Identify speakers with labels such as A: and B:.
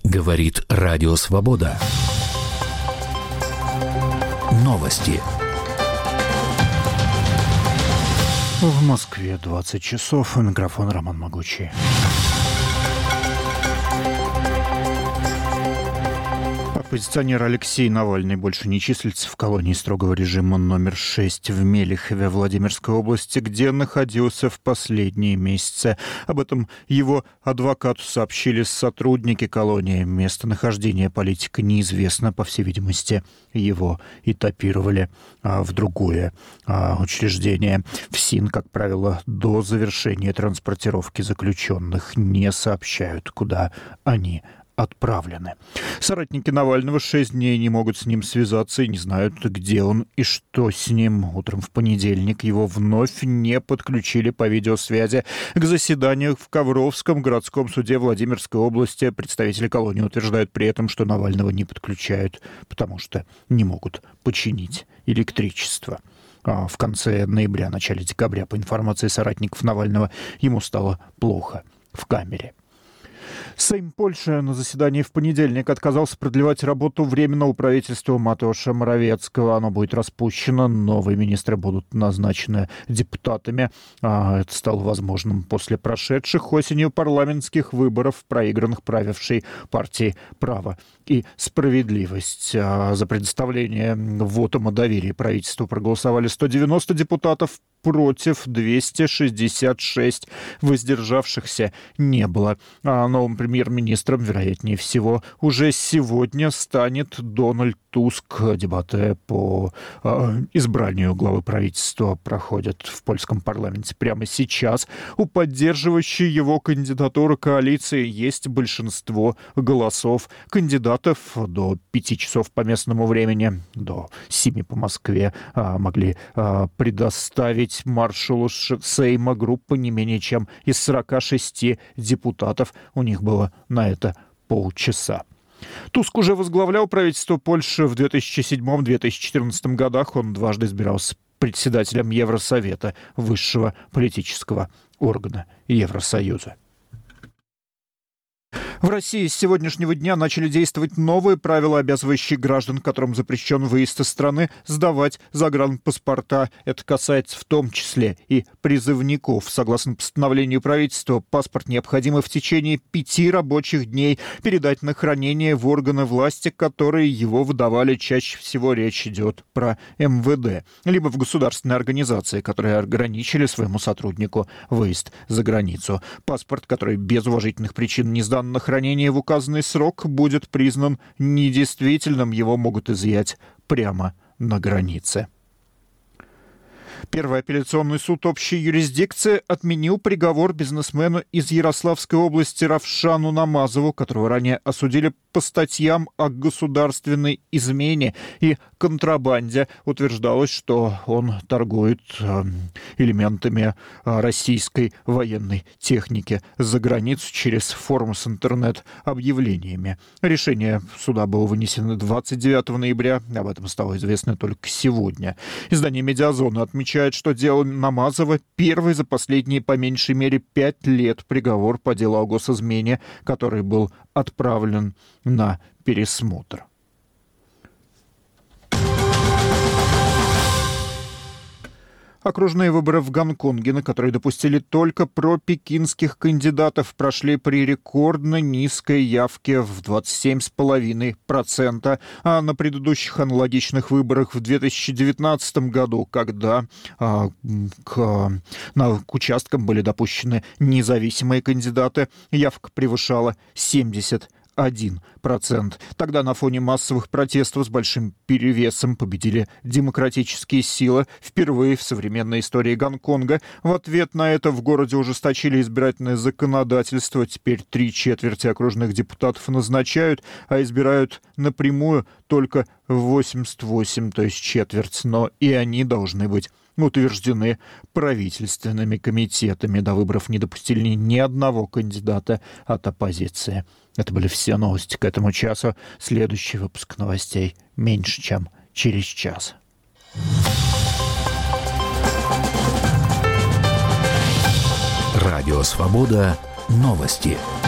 A: Говорит Радио Свобода. Новости.
B: В Москве 20 часов. Микрофон Роман Могучий. Оппозиционер Алексей Навальный больше не числится в колонии строгого режима номер 6 в Мелехове Владимирской области, где находился в последние месяцы. Об этом его адвокату сообщили сотрудники колонии. Местонахождение политика неизвестно. По всей видимости, его этапировали в другое учреждение. В СИН, как правило, до завершения транспортировки заключенных не сообщают, куда они отправлены. Соратники Навального 6 дней не могут с ним связаться и не знают, где он и что с ним. Утром в понедельник его вновь не подключили по видеосвязи к заседанию в Ковровском городском суде Владимирской области. Представители колонии утверждают при этом, что Навального не подключают, потому что не могут починить электричество. В конце ноября, начале декабря, по информации соратников Навального, ему стало плохо в камере. Сейм Польши на заседании в понедельник отказался продлевать работу Временного правительства Матеуша Моровецкого. Оно будет распущено, новые министры будут назначены депутатами. Это стало возможным после прошедших осенью парламентских выборов, проигранных правившей партией «Право и справедливость». За предоставление вотума доверия правительству проголосовали 190 депутатов, против 266, воздержавшихся не было. Новым премьер-министром, вероятнее всего, уже сегодня станет Дональд Туск. Дебаты по избранию главы правительства проходят в польском парламенте прямо сейчас. У поддерживающей его кандидатуры коалиции есть большинство голосов. Кандидатов до 5 часов по местному времени, до 7 по Москве, могли предоставить маршалу Сейма группы не менее чем из 46 депутатов. У них было на это полчаса. Туск уже возглавлял правительство Польши в 2007-2014 годах. Он дважды избирался председателем Евросовета, высшего политического органа Евросоюза. В России с сегодняшнего дня начали действовать новые правила, обязывающие граждан, которым запрещен выезд из страны, сдавать загранпаспорта. Это касается в том числе и призывников. Согласно постановлению правительства, паспорт необходимо в течение 5 рабочих дней передать на хранение в органы власти, которые его выдавали. Чаще всего речь идет про МВД, либо в государственные организации, которые ограничили своему сотруднику выезд за границу. Паспорт, который без уважительных причин не сдан на хранение в указанный срок, будет признан недействительным. Его могут изъять прямо на границе. Первый апелляционный суд общей юрисдикции отменил приговор бизнесмену из Ярославской области Равшану Намазову, которого ранее осудили по статьям о государственной измене и контрабанде. Утверждалось, что он торгует элементами российской военной техники за границу через форум с интернет-объявлениями. Решение суда было вынесено 29 ноября. Об этом стало известно только сегодня. Издание «Медиазона» отмечает, что дело Намазова первый за последние по меньшей мере 5 лет приговор по делу о госизмене, который был отправлен на пересмотр. Окружные выборы в Гонконге, на которые допустили только пропекинских кандидатов, прошли при рекордно низкой явке в 27,5%, а на предыдущих аналогичных выборах в 2019 году, когда к участкам были допущены независимые кандидаты, явка превышала 71%. Тогда на фоне массовых протестов с большим перевесом победили демократические силы. Впервые в современной истории Гонконга в ответ на это в городе ужесточили избирательное законодательство. Теперь 3/4 окружных депутатов назначают, а избирают напрямую только 88, то есть четверть. Но и они должны быть утверждены правительственными комитетами. До выборов не допустили ни одного кандидата от оппозиции. Это были все новости к этому часу. Следующий выпуск новостей меньше, чем через час.
A: Радио «Свобода». Новости.